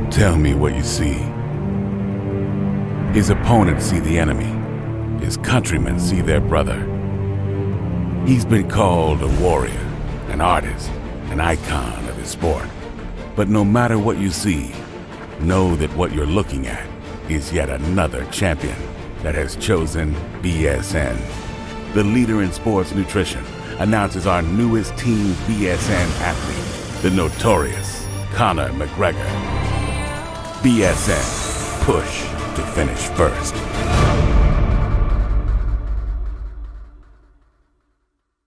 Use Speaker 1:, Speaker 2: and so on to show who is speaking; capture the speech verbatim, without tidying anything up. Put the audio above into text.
Speaker 1: Tell me what you see. His opponents see the enemy. His countrymen see their brother. He's been called a warrior, an artist, an icon of his sport. But no matter what you see, know that what you're looking at is yet another champion that has chosen B S N. The leader in sports nutrition announces our newest Team B S N athlete, the notorious Conor McGregor. B S N, push to finish first.